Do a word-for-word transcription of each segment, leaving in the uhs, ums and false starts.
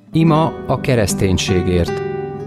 Ima a kereszténységért.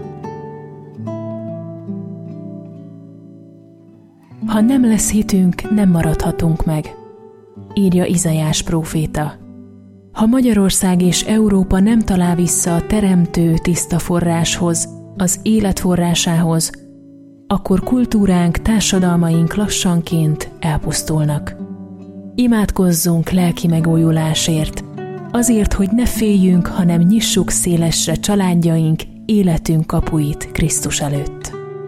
Ha nem lesz hitünk, nem maradhatunk meg, írja Izaiás próféta. Ha Magyarország és Európa nem talál vissza a teremtő tiszta forráshoz, az élet forrásához, akkor kultúránk, társadalmaink lassanként elpusztulnak. Imádkozzunk lelki megújulásért, azért, hogy ne féljünk, hanem nyissuk szélesre családjaink, életünk kapuit Krisztus előtt.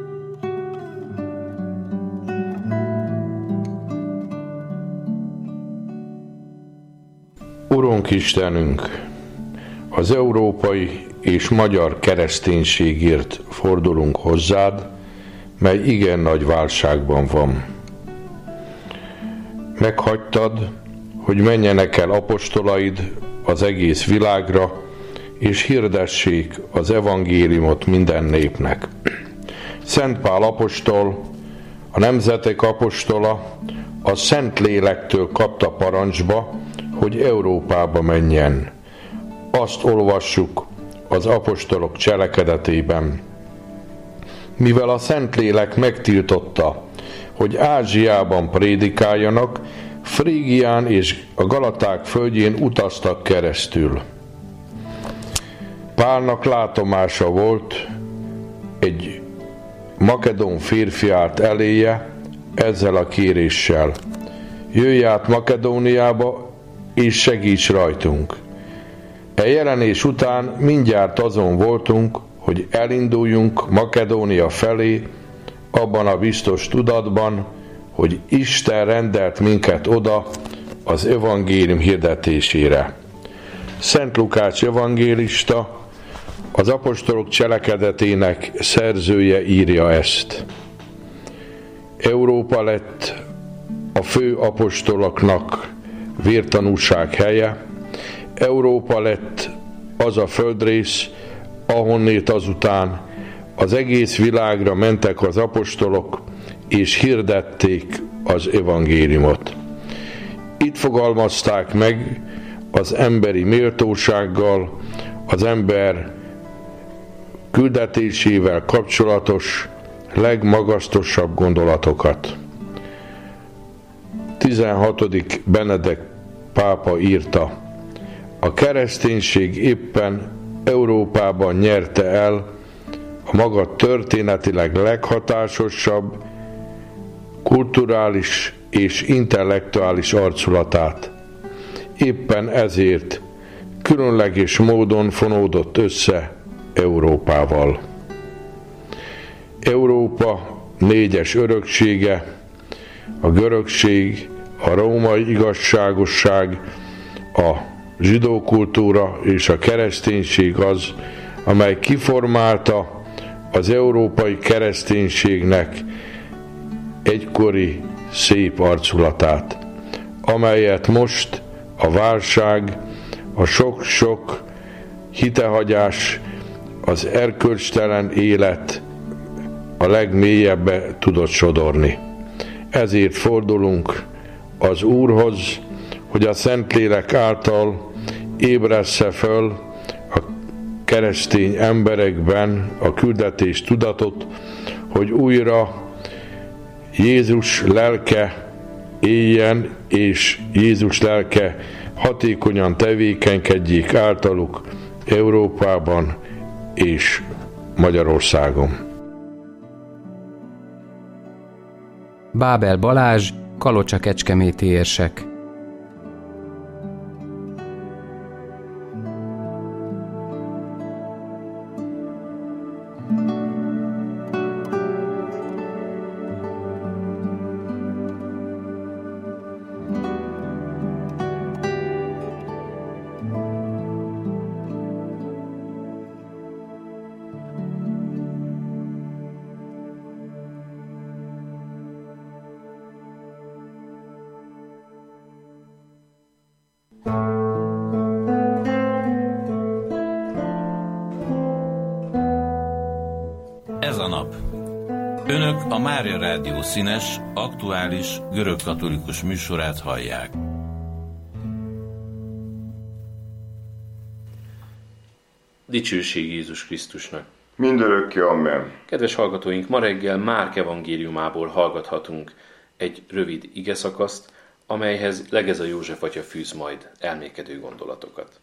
Urunk Istenünk, az európai és magyar kereszténységért fordulunk hozzád, mely igen nagy válságban van. Meghagytad, hogy menjenek el apostolaid az egész világra, és hirdessék az evangéliumot minden népnek. Szent Pál apostol, a nemzetek apostola, a Szent Lélektől kapta parancsba, hogy Európába menjen. Azt olvassuk az apostolok cselekedetében. Mivel a Szentlélek megtiltotta, hogy Ázsiában prédikáljanak, Frígián és a Galaták földjén utaztak keresztül. Pálnak látomása volt, egy makedón férfi állt eléje ezzel a kéréssel: jöjj át Makedóniába, és segíts rajtunk. E jelenés után mindjárt azon voltunk, hogy elinduljunk Makedónia felé, abban a biztos tudatban, hogy Isten rendelt minket oda az evangélium hirdetésére. Szent Lukács evangélista, az apostolok cselekedetének szerzője írja ezt. Európa lett a fő apostoloknak vértanúság helye, Európa lett az a földrész, ahonnét azután az egész világra mentek az apostolok, és hirdették az evangéliumot. Itt fogalmazták meg az emberi méltósággal, az ember küldetésével kapcsolatos legmagasztosabb gondolatokat. tizenhatodik Benedek pápa írta: a kereszténység éppen Európában nyerte el a maga történetileg leghatásosabb, kulturális és intellektuális arculatát. Éppen ezért különleges módon fonódott össze Európával. Európa négyes öröksége, a görögség, a római igazságosság, a zsidó kultúra és a kereszténység az, amely kiformálta az európai kereszténységnek egykori szép arculatát, amelyet most a válság, a sok-sok hitehagyás, az erkölcstelen élet a legmélyebbe tudott sodorni. Ezért fordulunk az Úrhoz, hogy a Szentlélek által ébressze föl a keresztény emberekben a küldetés tudatot, hogy újra Jézus lelke éljen, és Jézus lelke hatékonyan tevékenykedjék általuk Európában és Magyarországon. Bábel Balázs, Kalocsa-Kecskeméti érsek. Ez a nap. Önök a Mária Rádió színes, aktuális, görögkatolikus műsorát hallják. Dicsőség Jézus Krisztusnak! Mindörökké amen. Kedves hallgatóink, ma reggel Márk evangéliumából hallgathatunk egy rövid igeszakaszt, amelyhez Legeza József atya fűz majd elmékedő gondolatokat.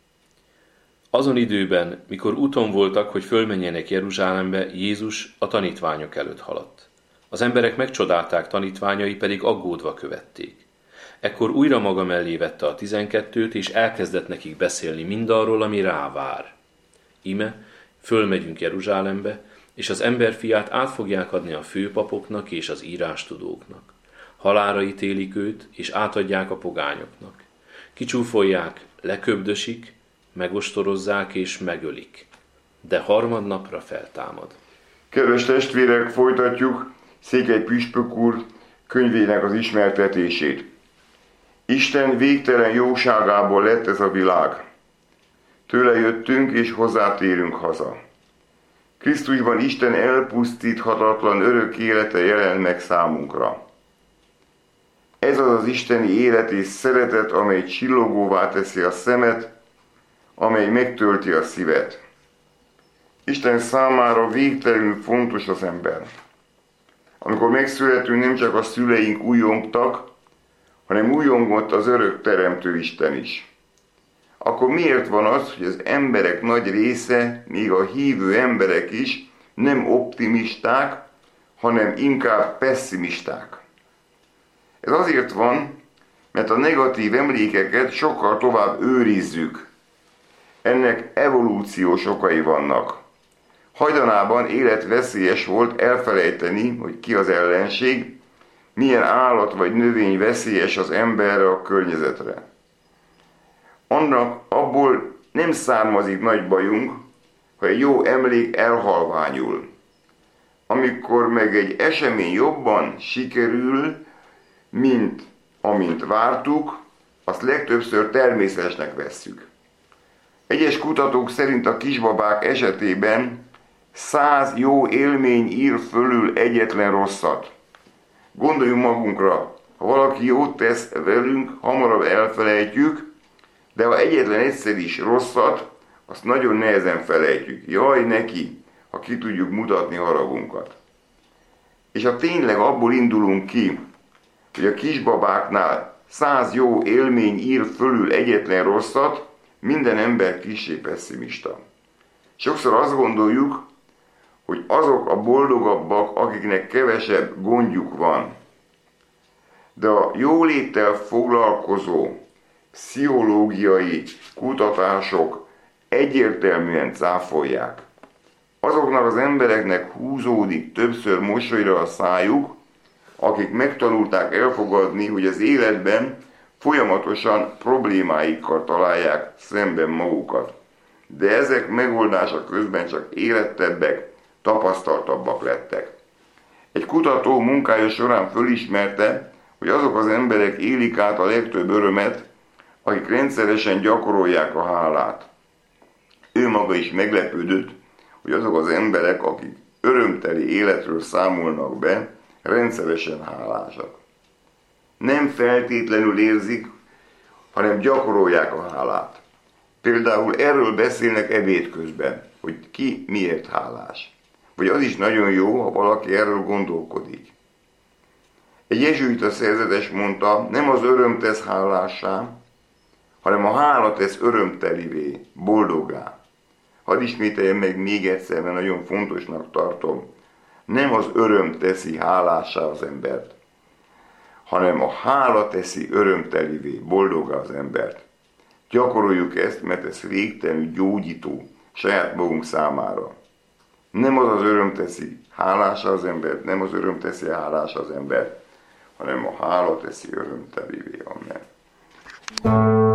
Azon időben, mikor úton voltak, hogy fölmenjenek Jeruzsálembe, Jézus a tanítványok előtt haladt. Az emberek megcsodálták, tanítványai pedig aggódva követték. Ekkor újra maga mellé vette a tizenkettőt, és elkezdett nekik beszélni mindarról, ami rávár. Íme, fölmegyünk Jeruzsálembe, és az emberfiát át fogják adni a főpapoknak és az írástudóknak. Halálra ítélik őt, és átadják a pogányoknak. Kicsúfolják, leköbdösik, megostorozzák és megölik, de harmadnapra feltámad. Kedves testvérek, folytatjuk Székely püspök úr könyvének az ismertetését. Isten végtelen jóságából lett ez a világ. Tőle jöttünk és hozzátérünk haza. Krisztusban Isten elpusztíthatatlan örök élete jelent meg számunkra. Ez az az isteni élet és szeretet, amely csillogóvá teszi a szemet, amely megtölti a szívet. Isten számára végtelenül fontos az ember. Amikor megszületünk, nem csak a szüleink újongtak, hanem újongott az örök teremtő Isten is. Akkor miért van az, hogy az emberek nagy része, még a hívő emberek is nem optimisták, hanem inkább pessimisták? Ez azért van, mert a negatív emlékeket sokkal tovább őrizzük. Ennek evolúciós okai vannak. Hajdanában életveszélyes volt elfelejteni, hogy ki az ellenség, milyen állat vagy növény veszélyes az emberre, a környezetre. Annak abból nem származik nagy bajunk, ha egy jó emlék elhalványul. Amikor meg egy esemény jobban sikerül, mint amint vártuk, azt legtöbbször természetesnek vesszük. Egyes kutatók szerint a kisbabák esetében száz jó élmény ír fölül egyetlen rosszat. Gondoljunk magunkra, ha valaki jót tesz velünk, hamarabb elfelejtjük, de ha egyetlen egyszer is rosszat, azt nagyon nehezen felejtjük. Jaj neki, ha ki tudjuk mutatni haragunkat. És ha tényleg abból indulunk ki, hogy a kisbabáknál száz jó élmény ír fölül egyetlen rosszat, minden ember kissé pesszimista. Sokszor azt gondoljuk, hogy azok a boldogabbak, akiknek kevesebb gondjuk van. De a jóléttel foglalkozó pszichológiai kutatások egyértelműen cáfolják. Azoknak az embereknek húzódik többször mosolyra a szájuk, akik megtanulták elfogadni, hogy az életben folyamatosan problémáikkal találják szemben magukat. De ezek megoldása közben csak érettebbek, tapasztaltabbak lettek. Egy kutató munkája során fölismerte, hogy azok az emberek élik át a legtöbb örömet, akik rendszeresen gyakorolják a hálát. Ő maga is meglepődött, hogy azok az emberek, akik örömteli életről számolnak be, rendszeresen hálásak. Nem feltétlenül érzik, hanem gyakorolják a hálát. Például erről beszélnek ebéd közben, hogy ki miért hálás. Vagy az is nagyon jó, ha valaki erről gondolkodik. Egy jezsuita szerzetes mondta, nem az öröm tesz hálássá, hanem a hála tesz örömtelivé, boldoggá. Hadd ismételjem meg még egyszer, mert nagyon fontosnak tartom. Nem az öröm teszi hálássá az embert, hanem a hála teszi örömtelivé, boldoggá az embert. Gyakoroljuk ezt, mert ez végtelenül gyógyító saját magunk számára. Nem az az öröm teszi hálássá az embert, nem az öröm teszi hálássá az embert, hanem a hála teszi örömtelivé. Amen.